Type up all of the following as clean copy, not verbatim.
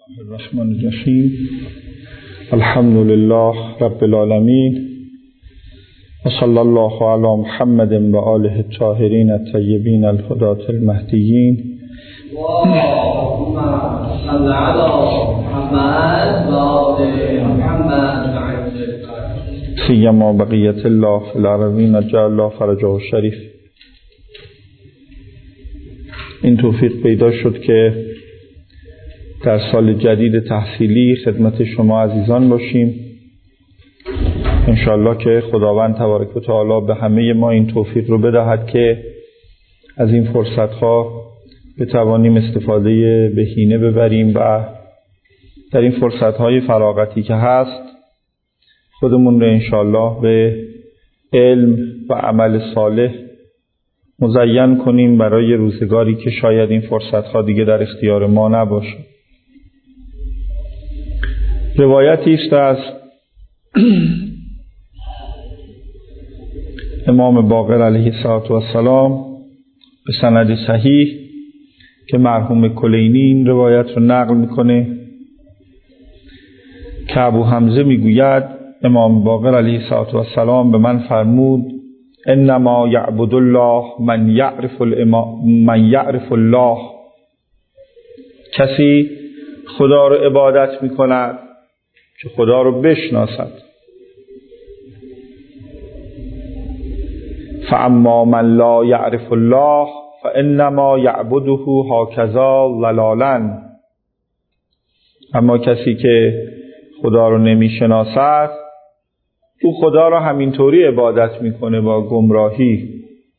الرحمن الرحیم. الحمد لله رب العالمین و صلی الله علی محمد و آله الطاهرین الطیبین الهداة المهدیین. اللهم صل علی محمد و آل محمد سیما بقیت الله فی الارضین جعل الله فرجه الشریف. این توفیق پیدا شد که در سال جدید تحصیلی خدمت شما عزیزان باشیم. انشاءالله که خداوند تبارک و تعالی به همه ما این توفیق رو بدهد که از این فرصتها بتوانیم استفاده بهینه ببریم و در این فرصتهای فراغتی که هست خودمون رو انشاءالله به علم و عمل صالح مزین کنیم برای روزگاری که شاید این فرصتها دیگه در اختیار ما نباشه. روایتی است از امام باقر علیه السلام به سند صحیح که مرحوم کلینی این روایت رو نقل میکنه که ابو حمزه میگوید امام باقر علیه السلام به من فرمود انما یعبد الله من یعرف الله. کسی خدا رو عبادت میکند که خدا رو بشناسد. فاما من لا یعرف الله فانما یعبده هکذا ضلالا. اما کسی که خدا رو نمیشناسد او خدا رو همینطوری عبادت میکنه با گمراهی.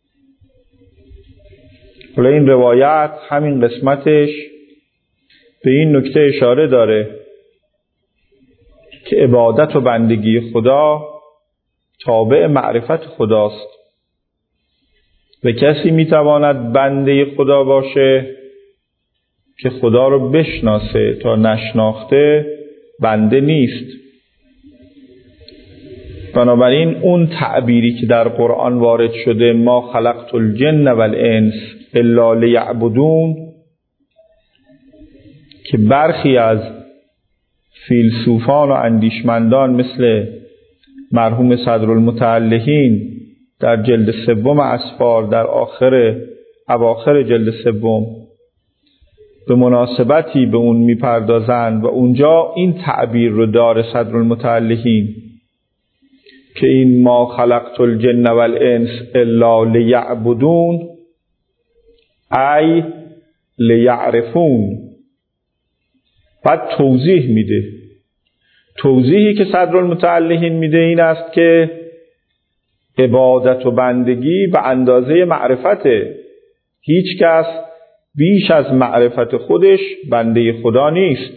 حالا این روایت همین قسمتش به این نکته اشاره داره که عبادت و بندگی خدا تابع معرفت خداست و کسی میتواند بنده خدا باشه که خدا رو بشناسه، تا نشناخته بنده نیست. بنابراین اون تعبیری که در قرآن وارد شده ما خلقت الجن والانس الا لیعبدون، که برخی از فیلسوفان و اندیشمندان مثل مرحوم صدرالمتعلقین در جلد سوم اسفار در اواخر جلد سوم به مناسبتی به اون میپردازند و اونجا این تعبیر رو داره صدرالمتعلقین که این ما خلقت الجن والانس الا لیعبدون ای لیعرفون. بعد توضیح میده. توضیحی که صدرالمتعلقین میده این است که عبادت و بندگی به اندازه معرفته. هیچ کس بیش از معرفت خودش بنده خدا نیست.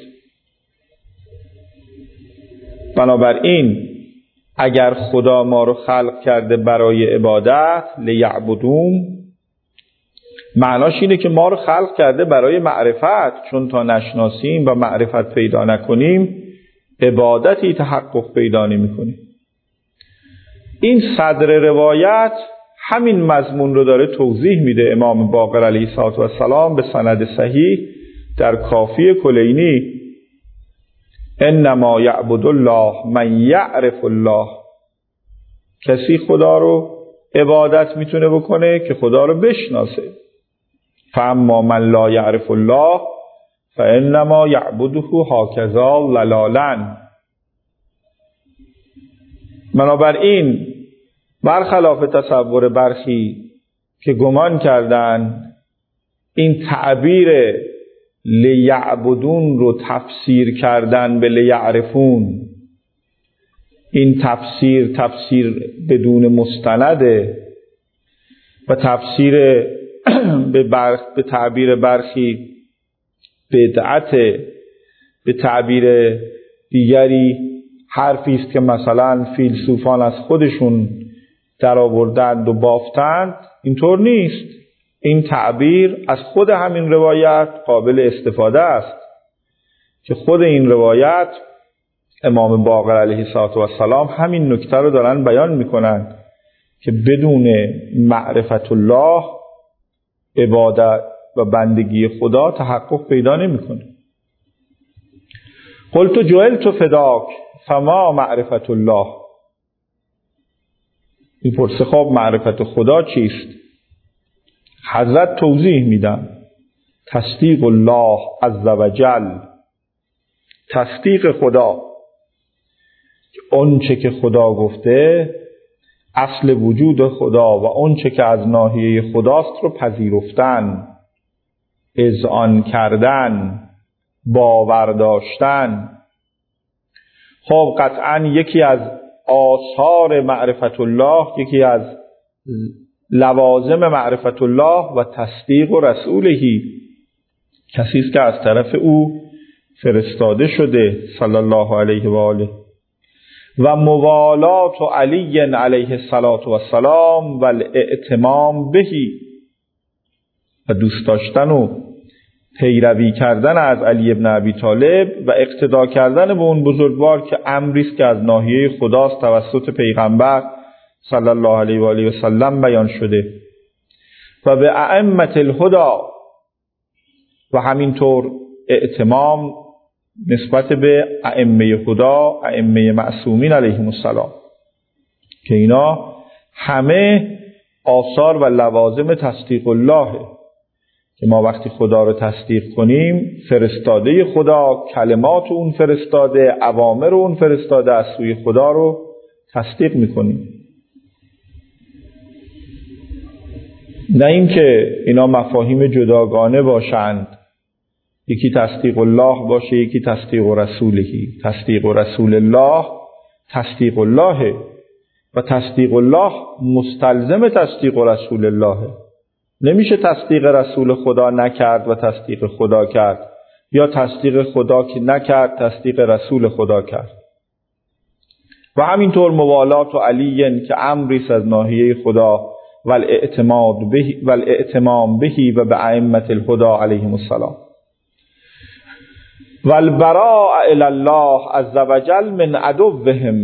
بنابراین اگر خدا ما رو خلق کرده برای عبادت لیعبدون، معناش اینه که ما رو خلق کرده برای معرفت، چون تا نشناسیم و معرفت پیدا نکنیم عبادتی تحقق پیدا نمی‌کنیم. این صدر روایت همین مضمون رو داره توضیح میده امام باقر علیه السلام به سند صحیح در کافی کلینی انما یعبد الله من یعرف الله. کسی خدا رو عبادت میتونه بکنه که خدا رو بشناسه. فاما من لا یعرف الله فانما یعبده هکذا ضلالا. بنابراین برخلاف تصور برخی که گمان کردن این تعبیر لیعبدون رو تفسیر کردن به لیعرفون، این تفسیر بدون مستنده و تفسیر به تعبیر برخی بدعته، به تعبیر دیگری حرفی است که مثلا فیلسوفان از خودشون در آوردند و بافتند. اینطور نیست. این تعبیر از خود همین روایت قابل استفاده است که خود این روایت امام باقر علیه السلام همین نکته رو دارن بیان میکنن که بدون معرفت الله عبادت و بندگی خدا تحقق پیدا نمیکنه. قلت جعلت فداک فما معرفت الله. میپرسه خب معرفت خدا چیست؟ حضرت توضیح میدن تصدیق الله عز وجل، تصدیق خدا که اونچه که خدا گفته اصل وجود خدا و اونچه که از ناحیه خداست رو پذیرفتن، اذعان کردن، باور داشتن. خب قطعا یکی از آثار معرفت الله، یکی از لوازم معرفت الله و تصدیق و رسولهی، کسی است که از طرف او فرستاده شده صلی الله علیه و آله، و موالات علی علیه السلام و الاعتمام بهی، و دوست داشتن و پیروی کردن از علی ابن ابی طالب و اقتدا کردن به اون بزرگوار که امری است که از ناحیه خداست توسط پیغمبر صلی الله علیه و آله و سلم بیان شده، و به ائمه الهدی، و همینطور اعتمام نسبت به ائمه خدا، ائمه معصومین علیهم السلام، که اینا همه آثار و لوازم تصدیق اللهه، که ما وقتی خدا رو تصدیق کنیم فرستاده خدا، کلمات اون فرستاده، اوامر اون فرستاده از سوی خدا رو تصدیق میکنیم. نه اینکه اینا مفاهیم جداگانه باشند، یکی تصدیق الله باشه یکی تصدیق رسولهی. تصدیق رسول الله تصدیق الله، و تصدیق الله مستلزم تصدیق رسول الله. نمیشه تصدیق رسول خدا نکرد و تصدیق خدا کرد، یا تصدیق خدا که نکرد تصدیق رسول خدا کرد. و همینطور موالات و علی که امری از ناحیه خدا و الاعتمام بهی و به ائمه الهدی علیهم السلام و البراء الی الله عز وجل من عدوهم.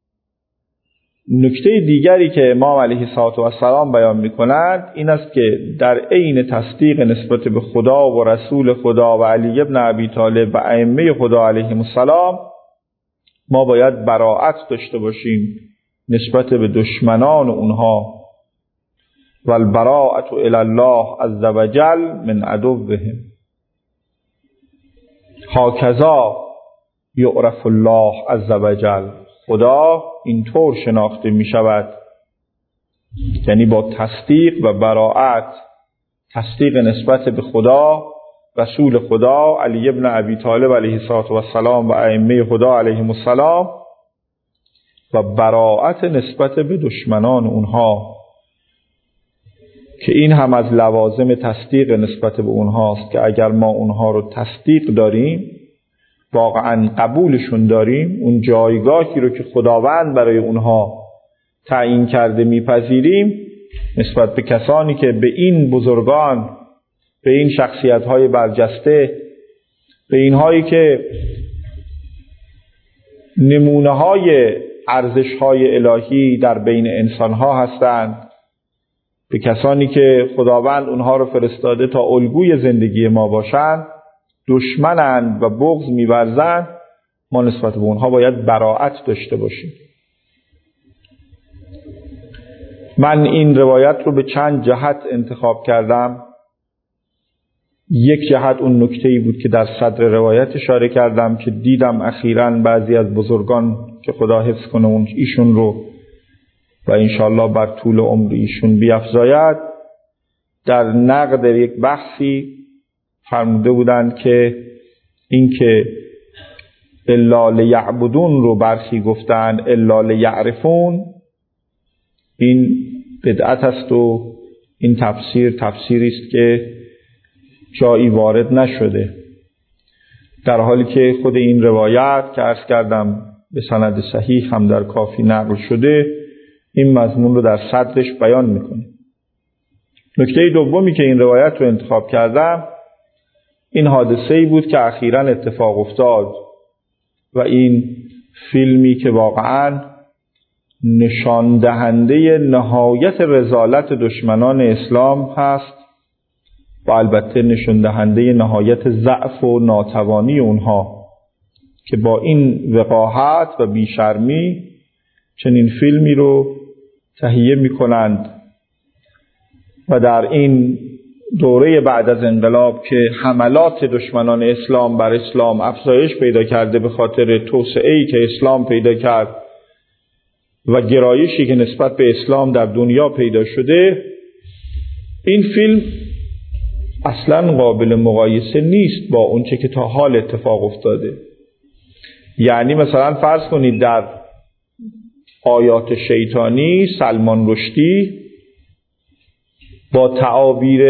نکته دیگری که امام علیه السلام بیان می‌کند این است که در عین تصدیق نسبت به خدا و رسول خدا و علی ابن ابی طالب و ائمه خدا علیهم السلام، ما باید براءت داشته باشیم نسبت به دشمنان اونها. و البراءة الی الله عز وجل من عدوهم. هاکذا یعرف الله عز وجل. خدا اینطور شناخته می شود، یعنی با تصدیق و براءت، تصدیق نسبت به خدا، رسول خدا علی ابن ابی طالب علیه السلام و ائمه خدا علیهم السلام، و براءت نسبت به دشمنان اونها، که این هم از لوازم تصدیق نسبت به اونهاست، که اگر ما اونها رو تصدیق داریم، واقعا قبولشون داریم، اون جایگاهی رو که خداوند برای اونها تعیین کرده میپذیریم، نسبت به کسانی که به این بزرگان، به این شخصیت‌های برجسته، به اینهایی که نمونه‌های ارزش‌های الهی در بین انسان‌ها هستند، به کسانی که خداوند اونها رو فرستاده تا الگوی زندگی ما باشند، دشمنند و بغض می‌ورزند، ما نسبت به اونها باید براءت داشته باشیم. من این روایت رو به چند جهت انتخاب کردم. یک جهت اون نکته‌ای بود که در صدر روایت اشاره کردم که دیدم اخیراً بعضی از بزرگان که خدا حفظ کنه ایشون رو و انشالله بر طول عمر ایشون بیفزاید، در نقد یک بحثی فرموده بودند که این که الا لیعبدون رو برخی گفتن الا لیعرفون، این بدعت است و این تفسیری است که جایی وارد نشده، در حالی که خود این روایت که عرض کردم به سند صحیح هم در کافی نقل شده این مضمون رو در صدرش بیان میکنه. نکته دومی که این روایت رو انتخاب کردم این حادثه‌ای بود که اخیراً اتفاق افتاد و این فیلمی که واقعاً نشان دهنده نهایت رذالت دشمنان اسلام هست و البته نشان دهنده نهایت ضعف و ناتوانی اونها، که با این وقاحت و بیشرمی چنین فیلمی رو تهیه می‌کنند و در این دوره بعد از انقلاب که حملات دشمنان اسلام بر اسلام افزایش پیدا کرده به خاطر توسعه‌ای که اسلام پیدا کرد و گرایشی که نسبت به اسلام در دنیا پیدا شده، این فیلم اصلاً قابل مقایسه نیست با اونچه که تا حال اتفاق افتاده. یعنی مثلا فرض کنید در آیات شیطانی سلمان رشدی با تعابیر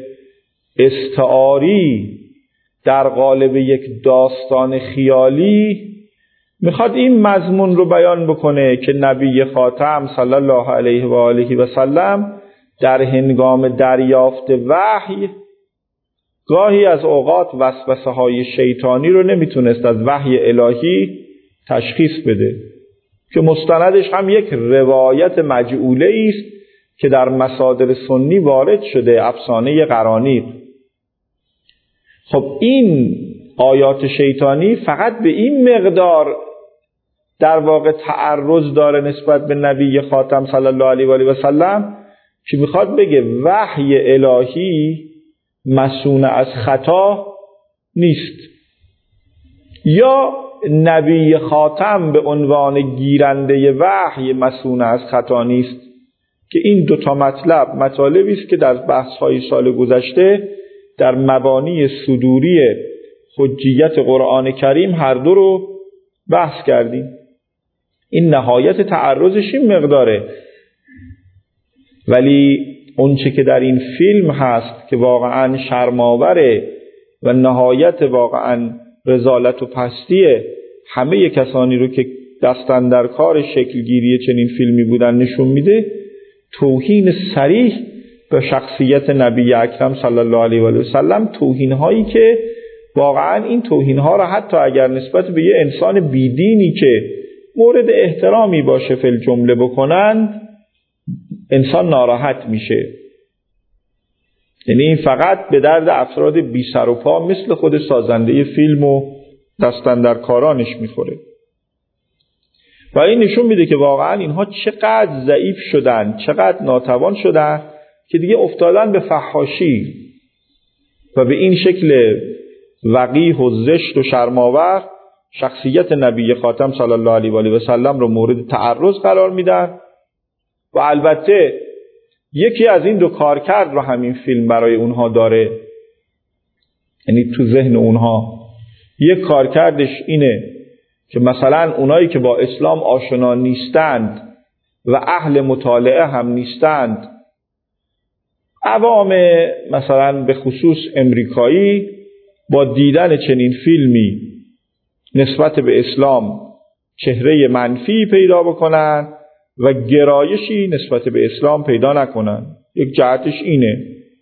استعاری در قالب یک داستان خیالی میخواد این مضمون رو بیان بکنه که نبی خاتم صلی الله علیه و آله و سلم در هنگام دریافت وحی گاهی از اوقات وسوسه های شیطانی رو نمیتونست از وحی الهی تشخیص بده، که مستندش هم یک روایت مجعوله است که در مصادر سنی وارد شده، افسانه قرانیق. خب این آیات شیطانی فقط به این مقدار در واقع تعرض داره نسبت به نبی خاتم صلی الله علیه و آله و سلم که میخواد بگه وحی الهی مصون از خطا نیست، یا نبی خاتم به عنوان گیرنده وحی مصون از خطا نیست، که این دوتا مطالبی است که در بحث‌های سال گذشته در مبانی صدوری حجیت قرآن کریم هر دو رو بحث کردیم. این نهایت تعرضش این مقداره، ولی اونچه که در این فیلم هست که واقعا شرم‌آوره و نهایت واقعا رذالت و پستیه همه کسانی رو که دستن در کار شکلگیری چنین فیلمی بودن نشون میده، توهین صریح به شخصیت نبی اکرم صلی الله علیه و آله و سلم، توهین هایی که واقعا این توهین ها را حتی اگر نسبت به یه انسان بیدینی که مورد احترامی باشه فی الجمله بکنند، انسان ناراحت میشه. یعنی این فقط به درد افراد بی سر و پا مثل خود سازنده فیلم و دستن در کارانش میخوره. و این نشون میده که واقعا اینها چقدر ضعیف شدن، چقدر ناتوان شدن که دیگه افتادن به فحاشی و به این شکل وقیح و زشت و شرم‌آور شخصیت نبی خاتم صلی الله علیه و آله و سلم رو مورد تعرض قرار میدن. و البته یکی از این دو کارکرد رو همین فیلم برای اونها داره، یعنی تو ذهن اونها یک کارکردش اینه که مثلا اونایی که با اسلام آشنا نیستند و اهل مطالعه هم نیستند، عوام مثلا به خصوص امریکایی با دیدن چنین فیلمی نسبت به اسلام چهره منفی پیدا بکنن و گرایشی نسبت به اسلام پیدا نکنن. یک جهتش اینه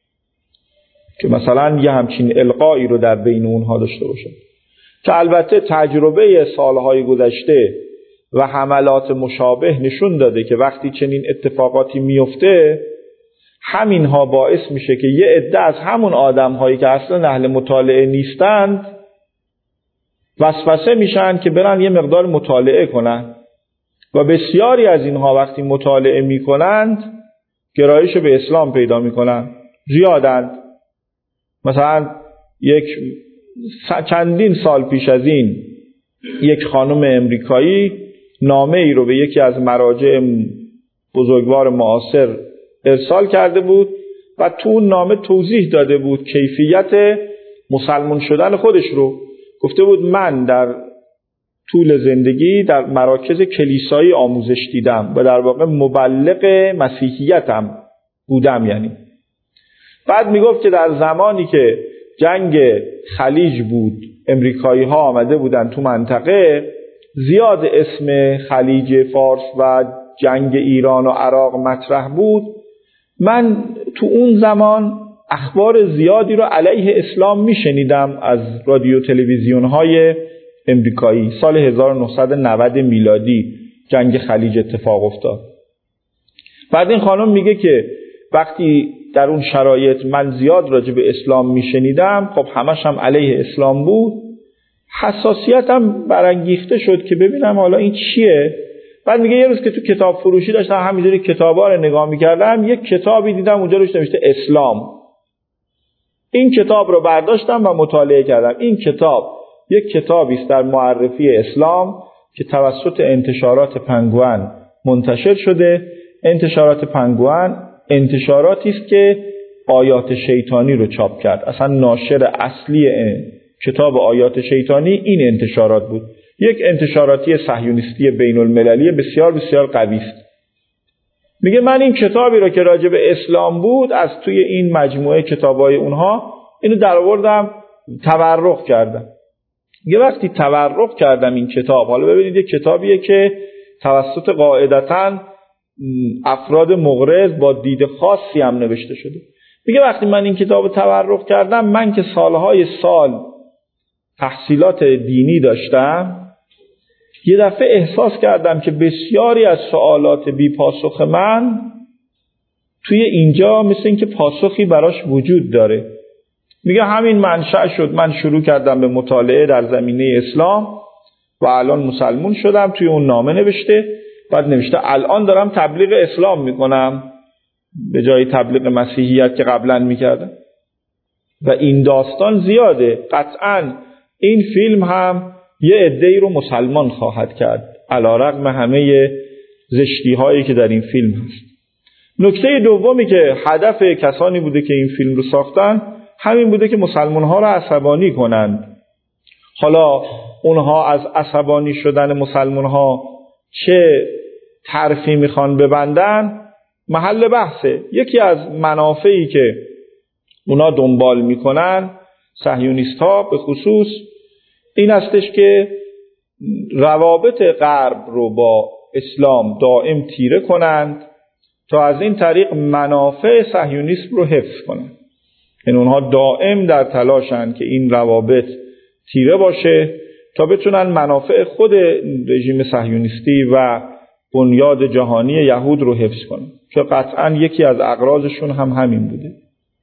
که مثلا یه همچین القایی رو در بین اونها داشته باشن، که البته تجربه سالهای گذشته و حملات مشابه نشون داده که وقتی چنین اتفاقاتی میفته، همینها باعث میشه که یه عده از همون آدم‌هایی که اصلا اهل مطالعه نیستند وسوسه میشن که برن یه مقدار مطالعه کنن، و بسیاری از اینها وقتی مطالعه میکنند گرایش به اسلام پیدا میکنن، زیادند. مثلا چندین سال پیش از این یک خانم امریکایی نامه ای رو به یکی از مراجع بزرگوار معاصر ارسال کرده بود و تو اون نامه توضیح داده بود کیفیت مسلمان شدن خودش رو. گفته بود من در طول زندگی در مراکز کلیسایی آموزش دیدم و در واقع مبلغ مسیحیتم بودم. یعنی بعد میگفت که در زمانی که جنگ خلیج بود، امریکایی ها آمده بودن تو منطقه، زیاد اسم خلیج فارس و جنگ ایران و عراق مطرح بود. من تو اون زمان اخبار زیادی رو علیه اسلام میشنیدم از رادیو تلویزیون های امریکایی. سال 1990 میلادی جنگ خلیج اتفاق افتاد. بعد این خانم میگه که وقتی در اون شرایط من زیاد راجع به اسلام میشنیدم، خب همش هم علیه اسلام بود، حساسیتم برانگیخته شد که ببینم حالا این چیه. بعد میگه یه روز که تو کتاب فروشی داشتم همینجوری کتابا رو نگاه میکردم، یک کتابی دیدم اونجا روش نوشته اسلام. این کتاب رو برداشتم و مطالعه کردم. این کتاب یک کتابی است در معرفی اسلام که توسط انتشارات پنگوئن منتشر شده. انتشارات پنگوئن انتشاراتی است که آیات شیطانی رو چاپ کرد. اصلا ناشر اصلی کتاب آیات شیطانی این انتشارات بود. یک انتشاراتی صهیونیستی بین المللی بسیار بسیار قوی است. میگه من این کتابی رو که راجع به اسلام بود از توی این مجموعه کتابای اونها اینو در آوردم تبرک کردم. یه وقتی تبرک کردم این کتاب، حالا ببینید یک کتابیه که توسط قاعدتاً افراد مغرض با دید خاصی هم نوشته شده. میگه وقتی من این کتاب تبرک کردم، من که سالهای سال تحصیلات دینی داشتم، یه دفعه احساس کردم که بسیاری از سوالات بی پاسخ من توی اینجا مثل این که پاسخی براش وجود داره. میگه همین منشأ شد من شروع کردم به مطالعه در زمینه اسلام و الان مسلمون شدم. توی اون نامه نوشته، بعد نوشته الان دارم تبلیغ اسلام میکنم به جای تبلیغ مسیحیت که قبلا میکردم. و این داستان زیاده. قطعاً این فیلم هم یه عده‌ای رو مسلمان خواهد کرد علی‌رغم همه زشتی هایی که در این فیلم هست. نکته دومی که هدف کسانی بوده که این فیلم رو ساختن همین بوده که مسلمان ها رو عصبانی کنند. حالا اونها از عصبانی شدن مسلمان ها چه طرفی میخوان ببندن محل بحثه. یکی از منافعی که اونا دنبال میکنن صهیونیست ها به خصوص این استش که روابط غرب رو با اسلام دائم تیره کنند تا از این طریق منافع صهیونیسم رو حفظ کنند. این اونها دائم در تلاشن که این روابط تیره باشه تا بتونن منافع خود رژیم صهیونیستی و بنیاد جهانی یهود رو حفظ کنن، که قطعاً یکی از اغراضشون هم همین بوده.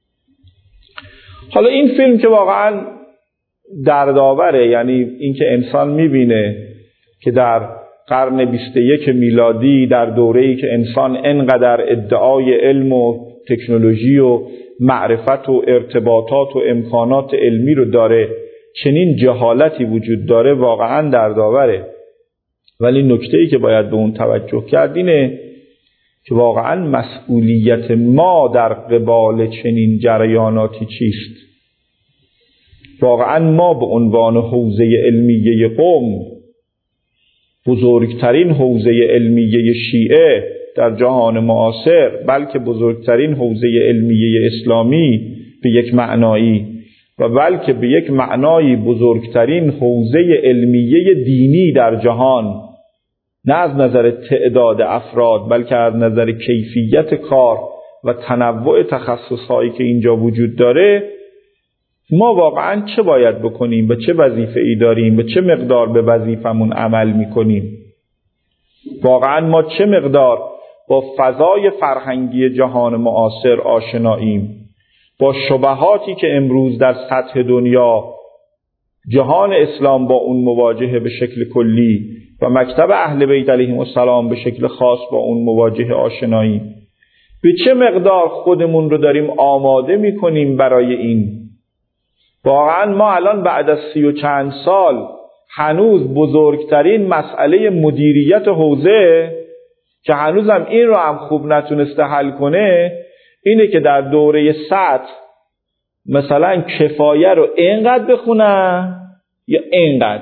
حالا این فیلم که واقعاً دردآوره، یعنی اینکه انسان میبینه که در قرن 21 میلادی در دوره‌ای که انسان انقدر ادعای علم و تکنولوژی و معرفت و ارتباطات و امکانات علمی رو داره، چنین جهالتی وجود داره، واقعاً دردآوره. ولی نکته‌ای که باید به اون توجه کرد اینه که واقعاً مسئولیت ما در قبال چنین جریاناتی چیست. واقعاً ما به عنوان حوزه علمیه قم، بزرگترین حوزه علمیه شیعه در جهان معاصر، بلکه بزرگترین حوزه علمیه اسلامی به یک معنایی و بلکه به یک معنایی بزرگترین حوزه علمیه دینی در جهان، نه از نظر تعداد افراد بلکه از نظر کیفیت کار و تنوع تخصصهایی که اینجا وجود داره، ما واقعا چه باید بکنیم و چه وظیفه‌ای داریم و چه مقدار به وظیفمون عمل میکنیم. واقعا ما چه مقدار با فضای فرهنگی جهان معاصر آشناییم، با شبهاتی که امروز در سطح دنیا جهان اسلام با اون مواجهه به شکل کلی و مکتب اهل بیت علیهم السلام به شکل خاص با اون مواجهه آشناییم. به چه مقدار خودمون رو داریم آماده میکنیم برای این. واقعا ما الان بعد از 30 و چند سال هنوز بزرگترین مسئله مدیریت حوزه که هنوزم این رو هم خوب نتونسته حل کنه اینه که در دوره سطح مثلا کفایه رو اینقدر بخونن یا اینقدر.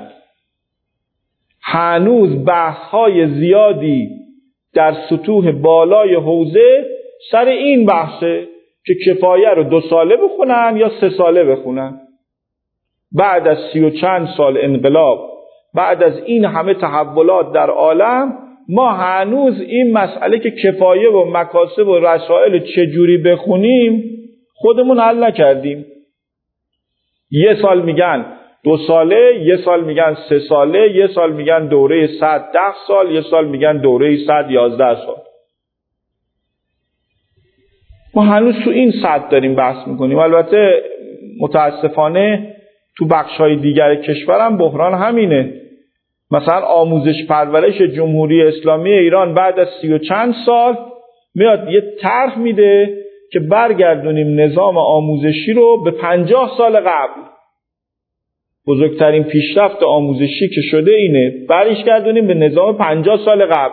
هنوز بحث‌های زیادی در سطوح بالای حوزه سر این بحثه که کفایه رو 2 ساله بخونن یا 3 ساله بخونن. بعد از 30 و چند سال انقلاب، بعد از این همه تحولات در عالم، ما هنوز این مسئله که کفایه و مکاسب و رسائل چجوری بخونیم خودمون حل نکردیم. 1 سال میگن 2 ساله، 1 سال میگن 3 ساله، 1 سال میگن دوره 110 سال، 1 سال میگن دوره 111 سال. ما هنوز تو این سطح داریم بحث میکنیم. البته متاسفانه تو بخش‌های دیگر کشورم بحران همینه. مثلا آموزش پرورش جمهوری اسلامی ایران بعد از 30 و چند سال میاد یه طرح میده که برگردونیم نظام آموزشی رو به 50 سال قبل. بزرگترین پیشرفت آموزشی که شده اینه، برگردونیم به نظام 50 سال قبل.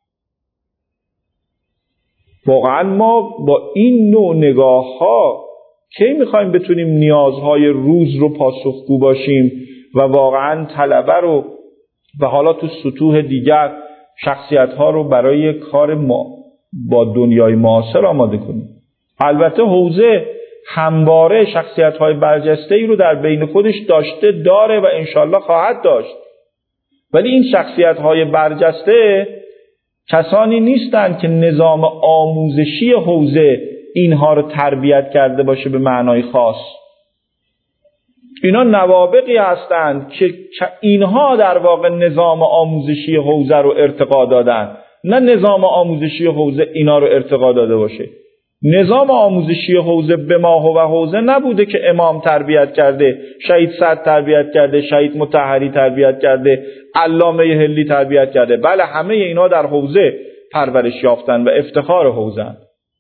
واقعا ما با این نوع نگاه ها کی میخوایم بتونیم نیازهای روز رو پاسخگو باشیم و واقعا طلبه رو و حالا تو سطوح دیگر شخصیت ها رو برای کار ما با دنیای معاصر آماده کنیم؟ البته حوزه همواره شخصیت های برجسته ای رو در بین خودش داشته، داره و انشالله خواهد داشت، ولی این شخصیت های برجسته کسانی نیستند که نظام آموزشی حوزه اینها رو تربیت کرده باشه به معنای خاص. اینا نوابغی هستند که اینها در واقع نظام آموزشی حوزه رو ارتقا دادن، نه نظام آموزشی حوزه اینا رو ارتقا داده باشه. نظام آموزشی حوزه به ما و حوزه نبوده که امام تربیت کرده، شهید صدر تربیت کرده، شهید مطهری تربیت کرده، علامه حلی تربیت کرده. بله، همه اینا در حوزه پرورش یافتن و افتخار حوزه‌اند.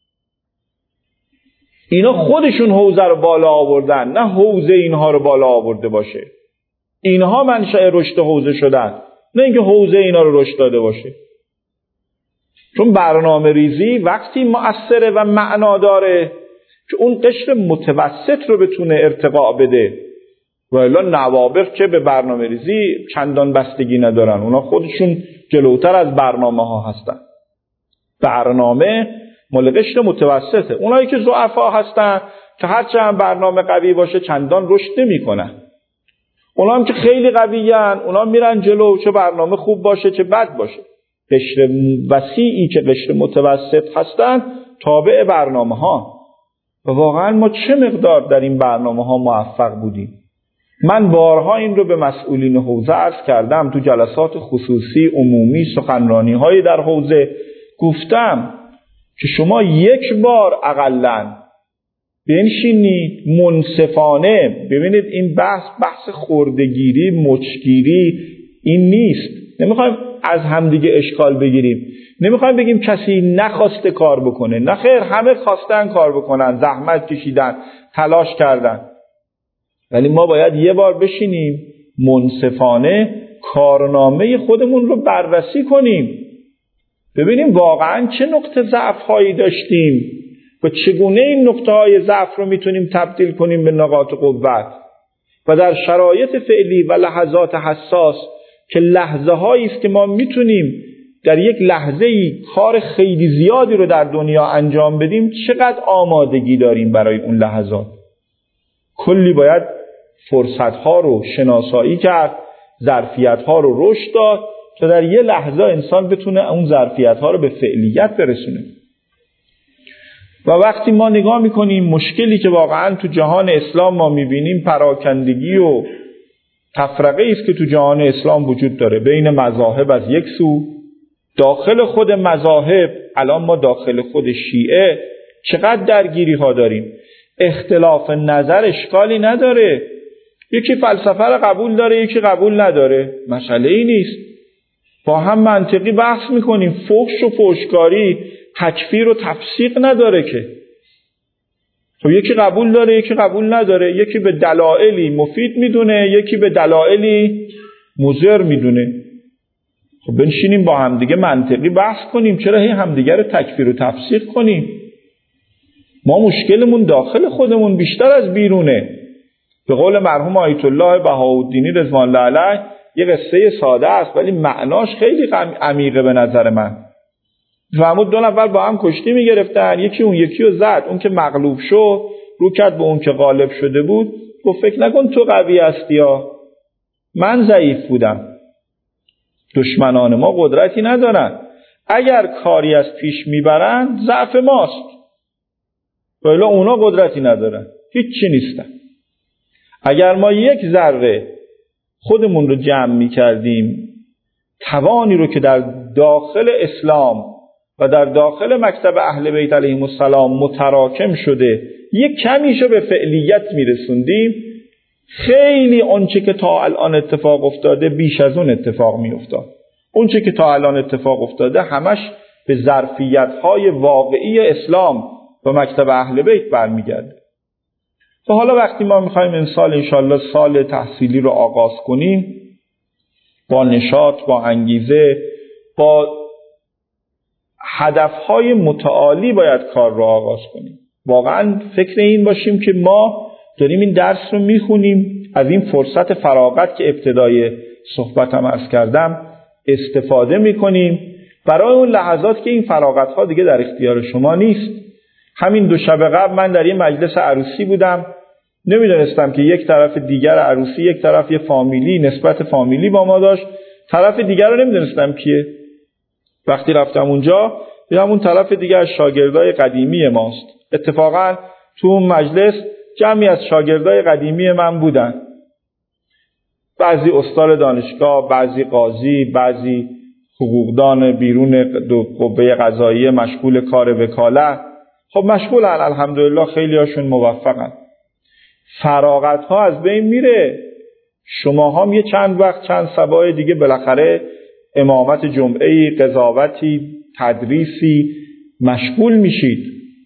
اینا خودشون حوزه رو بالا آوردن، نه حوزه اینها رو بالا آورده باشه. اینها منشأ رشد حوزه شدن، نه اینکه حوزه اینا رو رشد داده باشه. چون برنامه ریزی وقتی مؤثره و معنا داره که اون قشر متوسط رو بتونه ارتقا بده، و الا نوابغ که به برنامه ریزی چندان بستگی ندارن، اونا خودشون جلوتر از برنامه ها هستن. برنامه مال قشر متوسطه. اونایی که ضعفا هستن که هرچند برنامه قوی باشه چندان رشد نمی‌کنن. اونا هم که خیلی قویان، اونا میرن جلو، چه برنامه خوب باشه چه بد باشه. قشر وسیعی که قشر متوسط هستن تابع برنامه ها. و واقعا ما چه مقدار در این برنامه ها موفق بودیم. من بارها این رو به مسئولین حوزه عرض کردم، تو جلسات خصوصی عمومی سخنرانی های در حوزه گفتم که شما یک بار اقلن بنشینید منصفانه ببینید. این بحث خوردگیری مچگیری این نیست. نمیخوایم از همدیگه اشکال بگیریم، نمیخوایم بگیم کسی نخواسته کار بکنه، نه خیر، همه خواستن کار بکنن، زحمت کشیدن، تلاش کردن، ولی ما باید یه بار بشینیم منصفانه کارنامه خودمون رو بررسی کنیم، ببینیم واقعا چه نقطه ضعف هایی داشتیم و چگونه این نقطه های ضعف رو میتونیم تبدیل کنیم به نقاط قوت. و در شرایط فعلی و لحظات حساس که لحظه هایی است که ما میتونیم در یک لحظه‌ای کار خیلی زیادی رو در دنیا انجام بدیم، چقدر آمادگی داریم برای اون لحظات. کلی باید فرصت ها رو شناسایی کرد، ظرفیت ها رو رشد داد تا در یه لحظه انسان بتونه اون ظرفیت ها رو به فعلیت برسونه. و وقتی ما نگاه میکنیم مشکلی که واقعا تو جهان اسلام ما میبینیم پراکندگی و تفرقه است که تو جهان اسلام وجود داره بین مذاهب از یک سو، داخل خود مذاهب الان ما داخل خود شیعه چقدر درگیری ها داریم. اختلاف نظر اشکالی نداره، یکی فلسفه رو قبول داره یکی قبول نداره، مسئله ای نیست، با هم منطقی بحث میکنیم. فحش و فحشکاری تکفیر و تفسیق نداره که. خب یکی قبول داره یکی قبول نداره، یکی به دلایلی مفید میدونه یکی به دلایلی مضر میدونه. خب بنشینیم با همدیگه منطقی بحث کنیم، چرا هی همدیگه رو تکفیر و تفسیق کنیم؟ ما مشکلمون داخل خودمون بیشتر از بیرونه. به قول مرحوم آیت الله بهاءالدینی رضوان الله علیه یه قصه ساده است ولی معناش خیلی عمیقه به نظر من. فرمود دو نفر با هم کشتی میگرفتن، یکی اون یکی رو زد، اون که مغلوب شد رو کرد به اون که غالب شده بود، گفت فکر نکن تو قوی هستی یا من ضعیف بودم. دشمنان ما قدرتی ندارن، اگر کاری از پیش میبرن ضعف ماست، ولی اونا قدرتی ندارن، هیچی نیستن. اگر ما یک ذره خودمون رو جمع میکردیم، توانی رو که در داخل اسلام و در داخل مکتب اهل بیت علیهم السلام متراکم شده یک کمیشو به فعلیت میرسوندیم، خیلی اونچه که تا الان اتفاق افتاده بیش از اون اتفاق می افتاد. اونچه که تا الان اتفاق افتاده همش به ظرفیت‌های واقعی اسلام و مکتب اهل بیت برمیگرده. و حالا وقتی ما می‌خوایم این سال انشالله سال تحصیلی رو آغاز کنیم، با نشاط، با انگیزه، با هدف‌های متعالی باید کار رو آغاز کنیم. واقعاً فکر این باشیم که ما داریم این درس رو می‌خونیم، از این فرصت فراغت که ابتدای صحبتم عرض کردم استفاده می‌کنیم برای اون لحظات که این فراغت‌ها دیگه در اختیار شما نیست. همین 2 شب قبل من در یه مجلس عروسی بودم، نمیدونستم که یک طرف دیگر عروسی، یک طرف یه فامیلی، نسبت فامیلی با ما داشت، طرف دیگر رو نمیدونستم کیه. وقتی رفتم اونجا دیدم اون طرف دیگر شاگردای قدیمی ماست. اتفاقا تو اون مجلس جمعی از شاگردای قدیمی من بودن، بعضی استاد دانشگاه، بعضی قاضی، بعضی حقوقدان بیرون قوه قضاییه مشغول کار وکالت. خب مشغولن الحمدلله، خیلی هاشون موفقن. فراغت ها از بین میره. شما هم یه چند وقت چند صباح دیگه بالاخره امامت جمعه‌ای، قضاوتی، تدریسی مشغول میشید.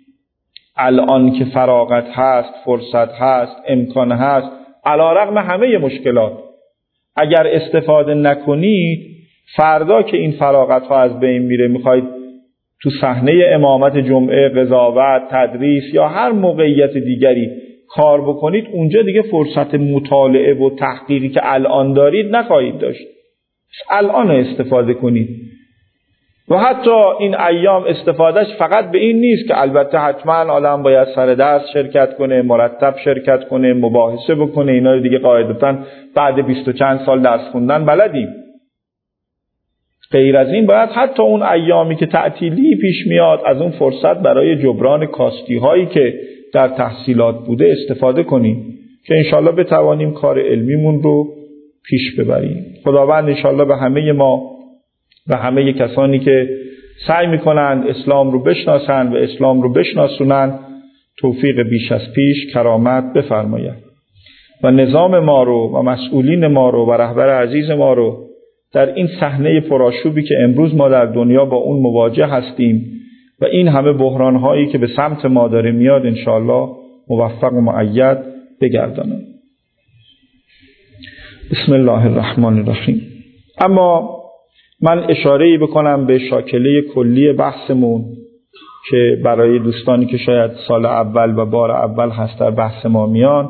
الان که فراغت هست، فرصت هست، امکان هست، علی‌رغم همه مشکلات، اگر استفاده نکنید فردا که این فراغت ها از بین میره، میخواید تو صحنه امامت جمعه، قضاوت، تدریس یا هر موقعیت دیگری کار بکنید، اونجا دیگه فرصت مطالعه و تحقیقی که الان دارید نخواهید داشت. الان استفاده کنید. و حتی این ایام استفادهش فقط به این نیست که البته حتما آدم باید سر درس شرکت کنه، مرتب شرکت کنه، مباحثه بکنه، اینا دیگه قاعدتاً بعد 20 و چند سال درس خوندن بلدیم. غیر از این باید حتی اون ایامی که تعطیلی پیش میاد از اون فرصت برای جبران کاستی هایی که در تحصیلات بوده استفاده کنیم که انشالله بتوانیم کار علمیمون رو پیش ببریم. خداوند انشالله به همه ما و همه کسانی که سعی میکنند اسلام رو بشناسند و اسلام رو بشناسونند توفیق بیش از پیش کرامت بفرماید و نظام ما رو و مسئولین ما رو و رهبر عزیز ما رو در این صحنه پرآشوبی که امروز ما در دنیا با اون مواجه هستیم و این همه بحران‌هایی که به سمت ما داره میاد انشاءالله موفق و مؤید بگردانند. بسم الله الرحمن الرحیم. اما من اشاره‌ای بکنم به شاکله کلی بحثمون که برای دوستانی که شاید سال اول و بار اول هست در بحث ما میان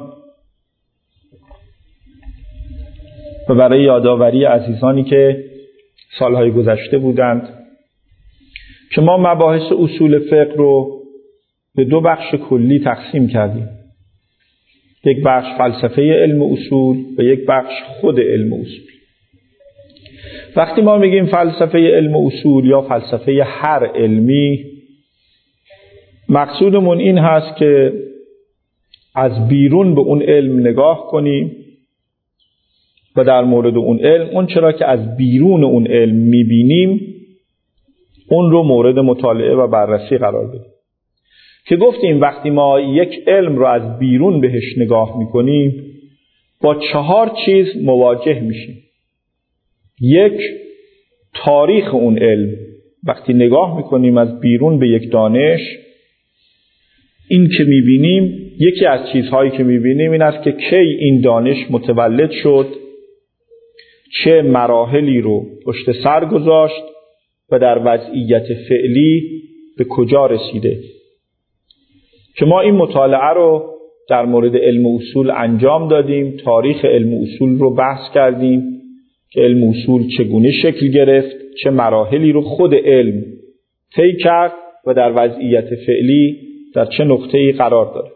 و برای یادآوری عزیزانی که سالهای گذشته بودند که ما مباحث اصول فقه رو به 2 بخش کلی تقسیم کردیم. یک بخش فلسفه علم اصول و یک بخش خود علم اصول. وقتی ما میگیم فلسفه علم اصول یا فلسفه هر علمی، مقصودمون این هست که از بیرون به اون علم نگاه کنیم و در مورد اون علم اون چرا که از بیرون اون علم میبینیم اون رو مورد مطالعه و بررسی قرار بدیم. که گفتیم وقتی ما یک علم رو از بیرون بهش نگاه میکنیم با 4 چیز مواجه میشیم. 1. تاریخ اون علم. وقتی نگاه میکنیم از بیرون به یک دانش، این که میبینیم، یکی از چیزهایی که میبینیم این است که کی این دانش متولد شد، چه مراحلی رو پشت سر گذاشت و در وضعیت فعلی به کجا رسیده. که ما این مطالعه رو در مورد علم اصول انجام دادیم، تاریخ علم اصول رو بحث کردیم که علم اصول چگونه شکل گرفت، چه مراحلی رو خود علم طی کرد و در وضعیت فعلی در چه نقطه‌ای قرار داره.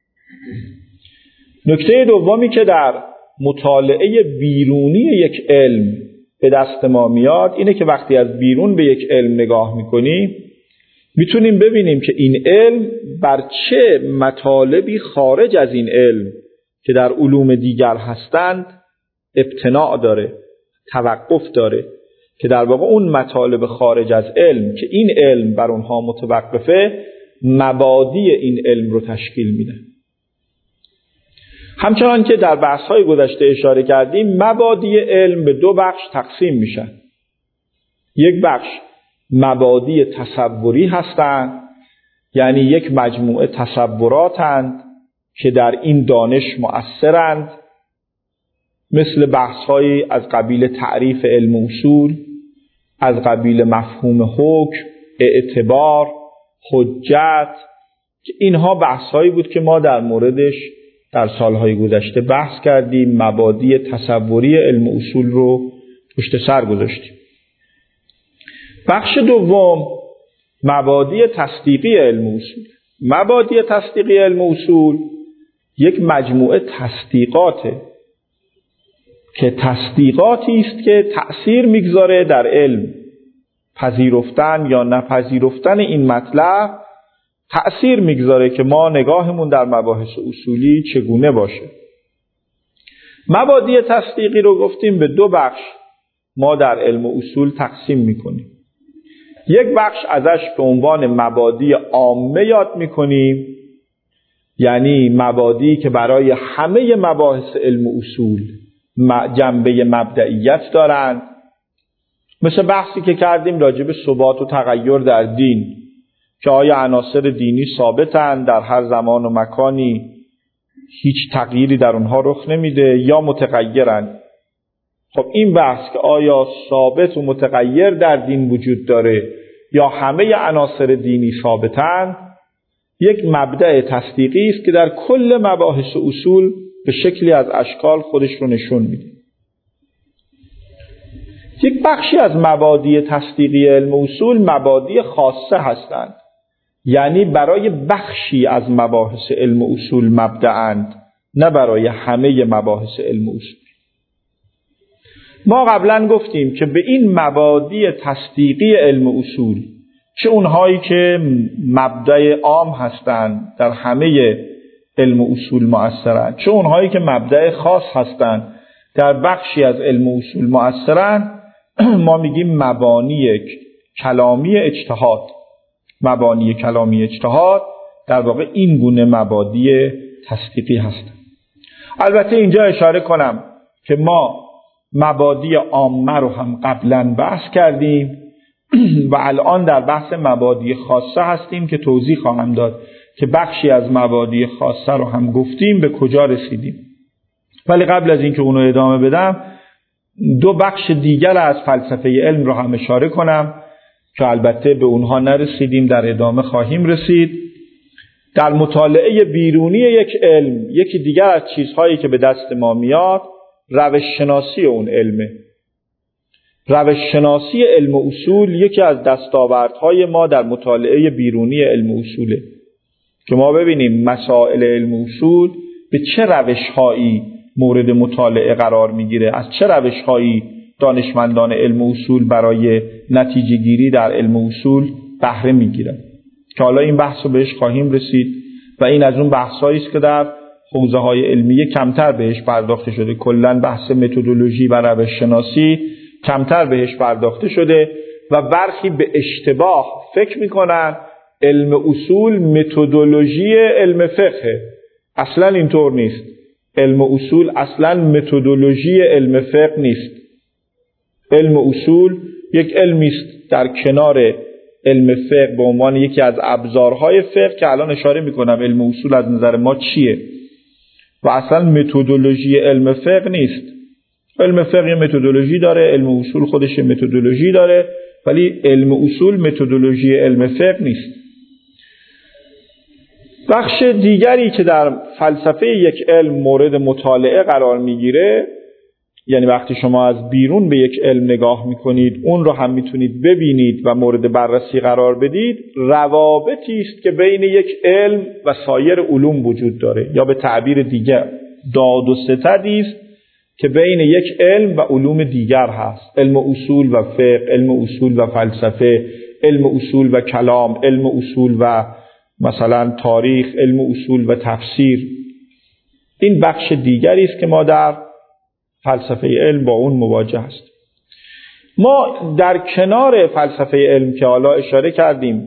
نکته دومی که در مطالعه بیرونی یک علم به دست ما میاد اینه که وقتی از بیرون به یک علم نگاه میکنیم میتونیم ببینیم که این علم بر چه مطالبی خارج از این علم که در علوم دیگر هستند ابتناع داره، توقف داره، که در واقع اون مطالب خارج از علم که این علم بر اونها متوقفه مبادی این علم رو تشکیل میده. همچنان که در بحث‌های گذشته اشاره کردیم، مبادی علم به دو بخش تقسیم میشن. یک بخش مبادی تصوری هستند، یعنی یک مجموعه تصوراتند که در این دانش مؤثرند، مثل بحث‌هایی از قبیل تعریف علم اصول، از قبیل مفهوم حکم، اعتبار، حجت، که اینها بحث‌هایی بود که ما در موردش در سالهای گذشته بحث کردیم. مبادی تصوری علم اصول رو پشت سر گذاشتیم. بخش دوم مبادی تصدیقی علم اصول. مبادی تصدیقی علم اصول یک مجموعه تصدیقاته که تصدیقاتی است که تأثیر میگذاره در علم. پذیرفتن یا نپذیرفتن این مطلب تأثیر میگذاره که ما نگاهمون در مباحث اصولی چگونه باشه. مبادی تصدیقی رو گفتیم به دو بخش ما در علم اصول تقسیم میکنیم. یک بخش ازش به عنوان مبادی عامه یاد میکنیم، یعنی مبادی که برای همه مباحث علم اصول جنبه مبدئیت دارند، مثل بحثی که کردیم راجع به ثبات و تغییر در دین، که آیا عناصر دینی ثابتند در هر زمان و مکانی، هیچ تغییری در اونها رخ نمیده، یا متغیرند. خب این بحث که آیا ثابت و متغیر در دین وجود داره یا همه عناصر دینی ثابتند، یک مبدأ تصدیقی است که در کل مباحث اصول به شکلی از اشکال خودش رو نشون میده. یک بخشی از مبادی تصدیقی علم اصول مبادی خاصه هستند، یعنی برای بخشی از مباحث علم اصول مبدأند، نه برای همه مباحث علم اصول. ما قبلا گفتیم که به این مبادی تصدیقی علم اصول، چه اونهایی که مبدأ عام هستند در همه علم اصول مؤثرند، چه اونهایی که مبدأ خاص هستند در بخشی از علم اصول مؤثرند، ما میگیم مبانی کلامی اجتهاد. مبانی کلامی اجتهاد در واقع این گونه مبادی تصدیقی هستند. البته اینجا اشاره کنم که ما مبادی عامه رو هم قبلا بحث کردیم و الان در بحث مبادی خاصه هستیم که توضیح خواهم داد که بخشی از مبادی خاصه رو هم گفتیم به کجا رسیدیم. ولی قبل از اینکه اونو ادامه بدم، دو بخش دیگر از فلسفه علم رو هم اشاره کنم که البته به اونها نرسیدیم، در ادامه خواهیم رسید. در مطالعه بیرونی یک علم، یکی دیگر از چیزهایی که به دست ما میاد روش شناسی اون علمه. روش شناسی علم اصول یکی از دستاوردهای ما در مطالعه بیرونی علم اصوله که ما ببینیم مسائل علم اصول به چه روش‌هایی مورد مطالعه قرار میگیره، از چه روش‌هایی دانشمندان علم اصول برای نتیجه گیری در علم اصول بهره میگیرن، که حالا این بحث رو بهش خواهیم رسید و این از اون بحث‌هایی است که در حوزه‌های علمیه کمتر بهش پرداخته شده. کلاً بحث متدولوژی و روش شناسی کمتر بهش پرداخته شده و برخی به اشتباه فکر میکنن علم اصول متدولوژی علم فقه. اصلا اینطور نیست. علم اصول اصلا متدولوژی علم فقه نیست. علم اصول یک علمی است در کنار علم فقه به عنوان یکی از ابزارهای فقه که الان اشاره میکنم علم اصول از نظر ما چیه و اصلا متدولوژی علم فقه نیست. علم فقه متدولوژی داره، علم اصول خودش متدولوژی داره، ولی علم اصول متدولوژی علم فقه نیست. بخش دیگری که در فلسفه یک علم مورد مطالعه قرار میگیره، یعنی وقتی شما از بیرون به یک علم نگاه میکنید اون رو هم میتونید ببینید و مورد بررسی قرار بدید، روابطی است که بین یک علم و سایر علوم وجود داره، یا به تعبیر دیگر داد و ستدی است که بین یک علم و علوم دیگر هست. علم اصول و فقه، علم اصول و فلسفه، علم اصول و کلام، علم اصول و مثلا تاریخ، علم اصول و تفسیر. این بخش دیگری است که ما در فلسفه علم با اون مواجه هست. ما در کنار فلسفه علم که حالا اشاره کردیم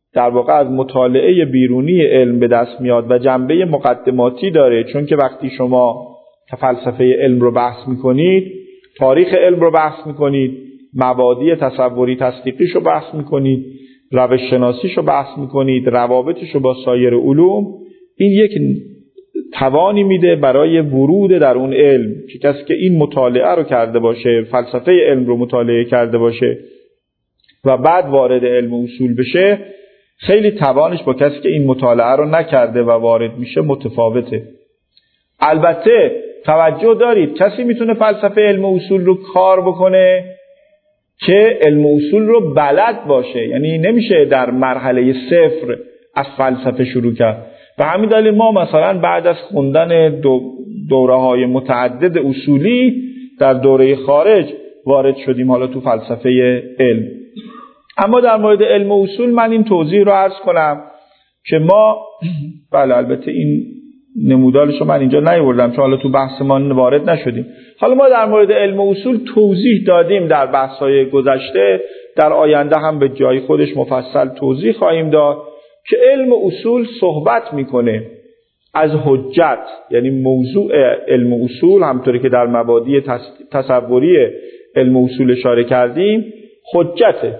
در واقع از مطالعه بیرونی علم به دست میاد و جنبه مقدماتی داره، چون که وقتی شما فلسفه علم رو بحث میکنید، تاریخ علم رو بحث میکنید، مبادی تصوری تصدیقیش رو بحث میکنید، روش شناسیش رو بحث میکنید، روابطش رو با سایر علوم، این یک توانی میده برای ورود در اون علم که کسی که این مطالعه رو کرده باشه، فلسفه علم رو مطالعه کرده باشه و بعد وارد علم اصول بشه، خیلی توانش با کسی که این مطالعه رو نکرده و وارد میشه متفاوته. البته توجه دارید کسی میتونه فلسفه علم اصول رو کار بکنه که علم اصول رو بلد باشه، یعنی نمیشه در مرحله صفر از فلسفه شروع کرد. به همین دلیل ما مثلا بعد از خوندن دوره‌های متعدد اصولی در دوره خارج وارد شدیم حالا تو فلسفه علم. اما در مورد علم اصول من این توضیح رو عرض کنم که ما بله البته این نمودارش رو من اینجا نیاوردم چون حالا تو بحث ما وارد نشدیم. حالا ما در مورد علم اصول توضیح دادیم در بحث‌های گذشته، در آینده هم به جای خودش مفصل توضیح خواهیم داد که علم اصول صحبت میکنه از حجت، یعنی موضوع علم اصول همونطوری که در مبادی تصوری علم اصول اشاره کردیم حجته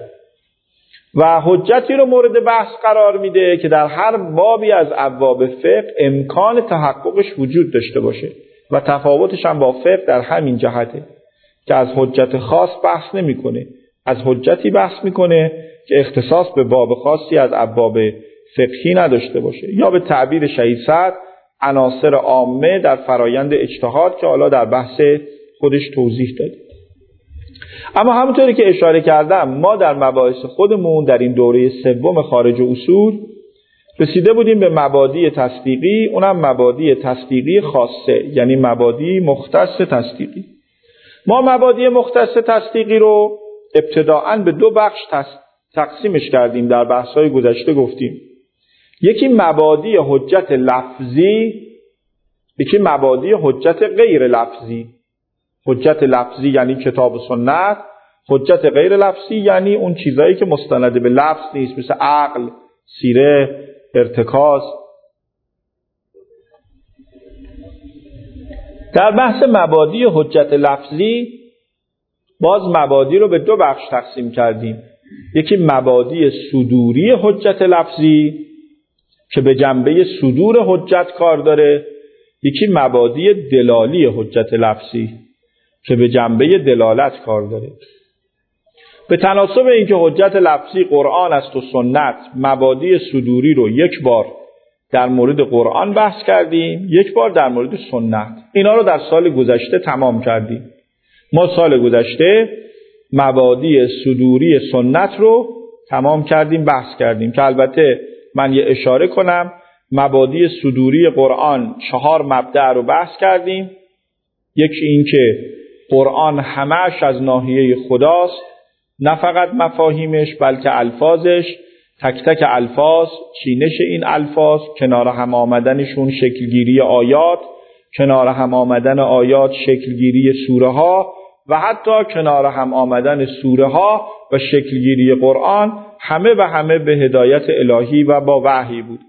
و حجتی رو مورد بحث قرار میده که در هر بابی از ابواب فقه امکان تحققش وجود داشته باشه و تفاوتش هم با فقه در همین جهته که از حجت خاص بحث نمیکنه، از حجتی بحث میکنه که اختصاص به باب خاصی از ابواب فقهی نداشته باشه، یا به تعبیر شهید سعد عناصر عامه در فرایند اجتهاد که حالا در بحث خودش توضیح دادیم. اما همونطوری که اشاره کردم ما در مباحث خودمون در این دوره سوم خارج اصول رسیده بودیم به مبادی تصدیقی، اونم مبادی تصدیقی خاصه، یعنی مبادی مختص تصدیقی. ما مبادی مختص تصدیقی رو ابتداءً به دو بخش تقسیمش کردیم، در بحث‌های گذشته گفتیم. یکی مبادی حجت لفظی، یکی مبادی حجت غیر لفظی. حجت لفظی یعنی کتاب و سنت، حجت غیر لفظی یعنی اون چیزایی که مستند به لفظ نیست، مثل عقل، سیره، ارتکاز. در بحث مبادی حجت لفظی باز مبادی رو به دو بخش تقسیم کردیم. یکی مبادی صدوری حجت لفظی که به جنبه صدور حجت کار داره، یکی مبادی دلالی حجت لفظی که به جنبه دلالت کار داره. به تناسب اینکه حجت لفظی قرآن است و سنت، مبادی صدوری رو یک بار در مورد قرآن بحث کردیم، یک بار در مورد سنت. اینا رو در سال گذشته تمام کردیم. ما سال گذشته مبادی صدوری سنت رو تمام کردیم، بحث کردیم که البته من یه اشاره کنم، مبادی صدوری قرآن 4 مبدأ رو بحث کردیم. یکی این که قرآن همه‌اش از ناحیه خداست، نه فقط مفاهیمش بلکه الفاظش، تک تک الفاظ، چینش این الفاظ، کنار هم آمدنشون، شکلگیری آیات، کنار هم آمدن آیات، شکلگیری سوره ها و حتی کنار هم آمدن سوره ها و شکلگیری قرآن، همه و همه به هدایت الهی و با وحی بود.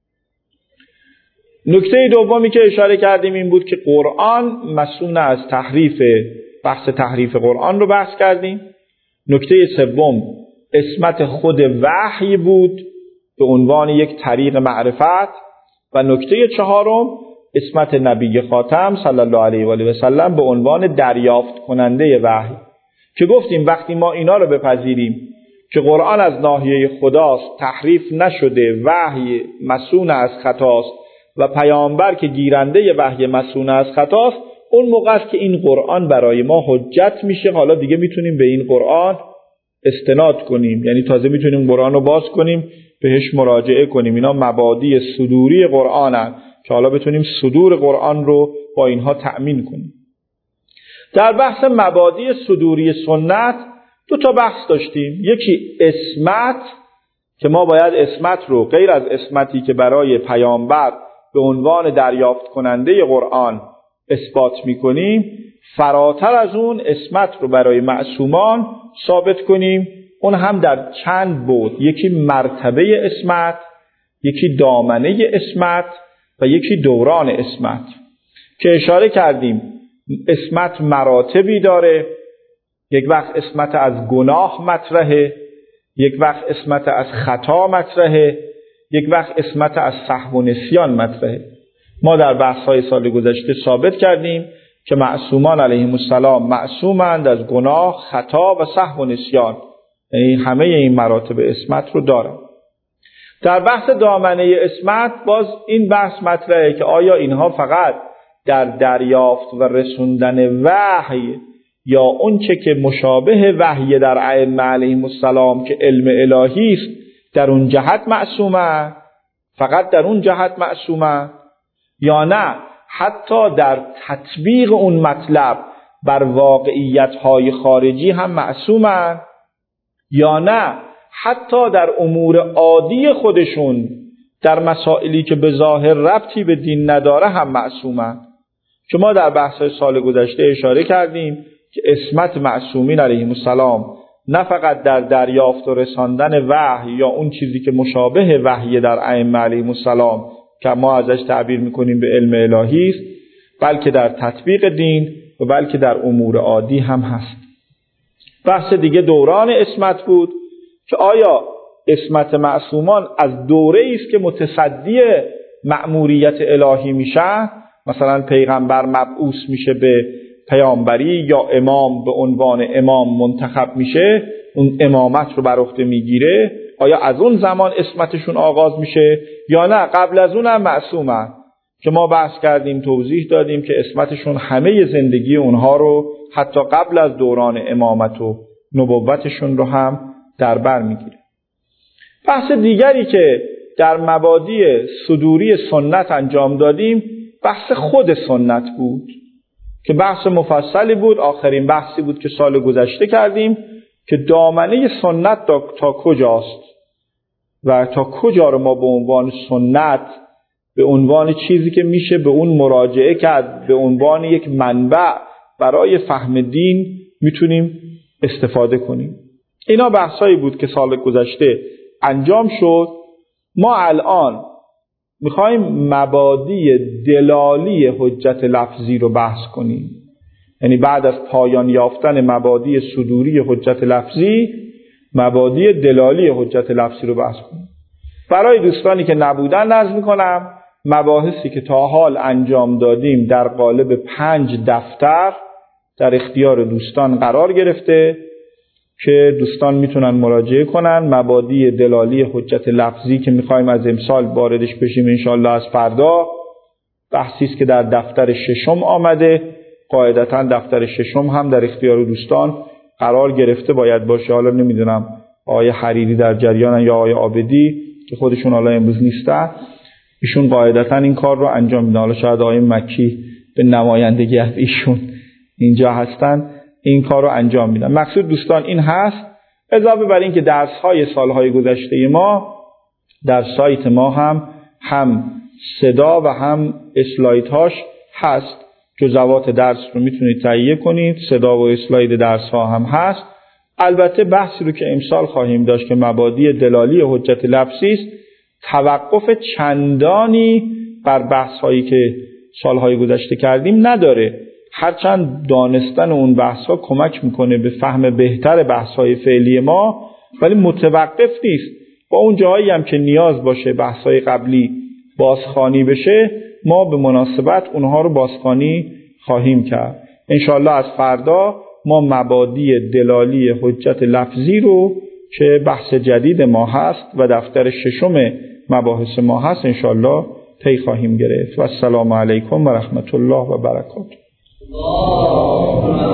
نکته دومی که اشاره کردیم این بود که قرآن مسئول از تحریف، بحث تحریف قرآن رو بحث کردیم. نکته سوم اسمت خود وحی بود به عنوان یک طریق معرفت و نکته چهارم اسمت نبی خاتم صلی الله علیه و آله و سلم به عنوان دریافت کننده وحی، که گفتیم وقتی ما اینا رو بپذیریم که قرآن از ناحیه خداست، تحریف نشده، وحی مسئول از خطاست و پیامبر که گیرنده وحی مسئول از خطاست، اون موقع است که این قرآن برای ما حجت میشه. حالا دیگه میتونیم به این قرآن استناد کنیم، یعنی تازه میتونیم قرآن رو باز کنیم بهش مراجعه کنیم. اینا مبادی صدوری قرآنن که حالا بتونیم صدور قرآن رو با اینها تأمین کنیم. در بحث مبادی صدوری سنت 2 تا بحث داشتیم. یکی اسمت که ما باید اسمت رو غیر از اسمتی که برای پیامبر به عنوان دریافت کننده قرآن اثبات میکنیم، فراتر از اون اسمت رو برای معصومان ثابت کنیم اون هم در چند بعد، یکی مرتبه اسمت، یکی دامنه اسمت و یکی دوران اسمت، که اشاره کردیم اسمت مراتبی داره. یک وقت اسمت از گناه مطرحه، یک وقت اسمت از خطا مطرحه، یک وقت اسمت از سهو و نسیان مطرحه. ما در بحث‌های سال گذشته ثابت کردیم که معصومان علیهم السلام معصومند از گناه، خطا و سهو و نسیان، یعنی همه این مراتب اسمت رو دارن. در بحث دامنه اسمت باز این بحث مطرحه که آیا اینها فقط در دریافت و رسوندن وحی یا اون چه که مشابه وحی در ائمه علیهم السلام که علم الهی است در اون جهت معصومه، فقط در اون جهت معصومه، یا نه حتی در تطبیق اون مطلب بر واقعیت‌های خارجی هم معصومه، یا نه حتی در امور عادی خودشون در مسائلی که به ظاهر ربطی به دین نداره هم معصومه. که ما در بحث سال گذشته اشاره کردیم که عصمت معصومین علیهم السلام نه فقط در دریافت و رساندن وحی یا اون چیزی که مشابه وحی در ائمه علیهم السلام که ما ازش تعبیر میکنیم به علم الهی است، بلکه در تطبیق دین و بلکه در امور عادی هم هست. بحث دیگه دوران عصمت بود که آیا عصمت معصومان از دوره‌ای است که متصدی مأموریت الهی میشه، مثلا پیغمبر مبعوث میشه به پیامبری یا امام به عنوان امام منتخب میشه، اون امامت رو بر عهده میگیره، آیا از اون زمان عصمتشون آغاز میشه یا نه قبل از اون هم معصومن؟ که ما بحث کردیم، توضیح دادیم که عصمتشون همه زندگی اونها رو حتی قبل از دوران امامت و نبوتشون رو هم در بر میگیره. بحث دیگری که در مبادی صدوری سنت انجام دادیم بحث خود سنت بود که بحث مفصلی بود. آخرین بحثی بود که سال گذشته کردیم که دامنه سنت تا کجاست و تا کجا رو ما به عنوان سنت، به عنوان چیزی که میشه به اون مراجعه کرد، به عنوان یک منبع برای فهم دین میتونیم استفاده کنیم. اینا بحثایی بود که سال گذشته انجام شد. ما الان میخوایم مبادی دلالی حجت لفظی رو بحث کنیم، یعنی بعد از پایان یافتن مبادی صدوری حجت لفظی، مبادی دلالی حجت لفظی رو بحث کنیم. برای دوستانی که نبودن عرض میکنم مباحثی که تا حال انجام دادیم در قالب 5 دفتر در اختیار دوستان قرار گرفته که دوستان میتونن مراجعه کنن. مبادی دلالی حجت لفظی که میخوایم از امسال واردش بشیم انشاءالله از فردا، بحثی است که در دفتر 6 آمده. قاعدتا دفتر 6 هم در اختیار دوستان قرار گرفته باید باشه. حالا نمیدونم آقای حریری در جریانن یا آقای عابدی که خودشون حالا امروز نیستن، ایشون قاعدتا این کار رو انجام میدن. حالا شاید آقای مکی به نمایندگی از ایشون اینجا هستن این کار رو انجام میدن. مقصود دوستان این هست، اضافه بر این که درس‌های سال‌های گذشته ما در سایت ما هم صدا و هم اسلایدهاش هست. جزوات درس رو میتونید تهیه کنید، صدا و اسلاید درس‌ها هم هست. البته بحثی رو که امسال خواهیم داشت که مبادی دلالی حجت لفظی است، توقف چندانی بر بحث‌هایی که سال‌های گذشته کردیم نداره. هرچند دانستن اون بحث‌ها کمک میکنه به فهم بهتر بحث‌های فعلی ما، ولی متوقف نیست. با اون جاهایی هم که نیاز باشه بحث‌های قبلی بازخوانی بشه، ما به مناسبت اونها رو بازخوانی خواهیم کرد. انشاءالله از فردا ما مبادی دلالی حجت لفظی رو که بحث جدید ما هست و دفتر 6 مباحث ما هست انشاءالله طی خواهیم گرفت. و السلام علیکم و رحمت الله و برکاته.